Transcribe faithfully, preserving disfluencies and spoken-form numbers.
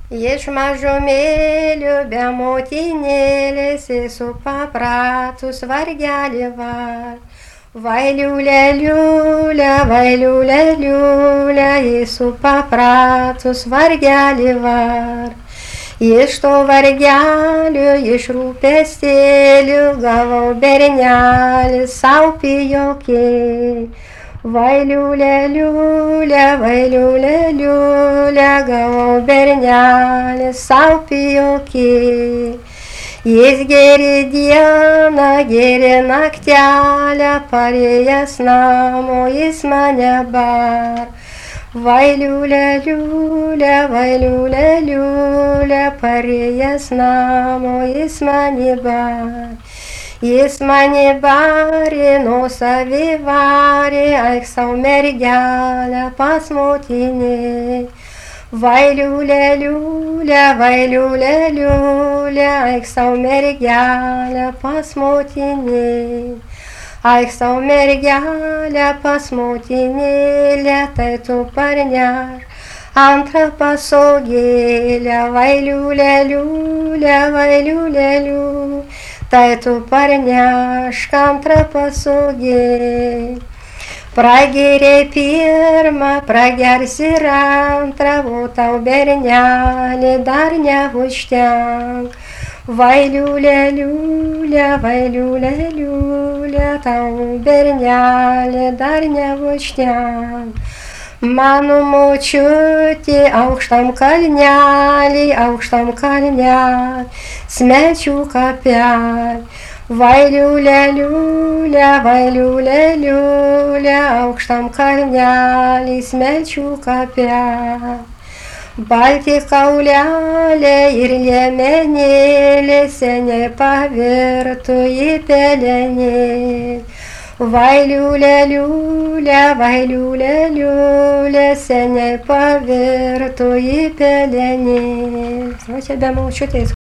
Iš mažumėlių be motinėlės esu papratus vargelį var. Vai liulė, liulė, vai liulė, liulė, esu papratus vargelį var. Iš to vargelio, iš rūpestėlių gavau bernelį sau pijokė. Vai liulė, liulė, vai liulė, liulė, gavau bernelį sau pijokė. Jis geri dieną, geri naktelę, parėjęs namo jis mane bar. Vai liulė, liulė, vai liulė, liulė, parėjęs namo jis mane bar. Jis mane barė, nuosavį varė, eik sau mergelę pas motinį. Vai liulė, liulė, vai liulė, liulė, eik sau mergelę pas motinį. Eik sau mergelę pas motinėlę, tai tu parneš antrą pasogėlę. Vai liulė, liulė, vai liulė, liulė, tai tu parnešk antrą pasogėlę. Pragėrė pirmą, pragersi ir antrą, o tau bernelė dar neužtenk. Vai liulė, liulė, vai liulė, liulė, tau bernelė dar neužtenk. Mano močiutė aukštam kalnelį, aukštam kalnelį, smečių kapelį. Vai liulė, liulė, vai liulė, liulė, aukštam kalnelį, smečių kapelį. Balti kaulelė ir liemenėlė seniai pavirto į pelenėlį. Vai liulė, liulė, vai liulė, liulė, seniai pavirto į pelenėlį. Va čia be močiutės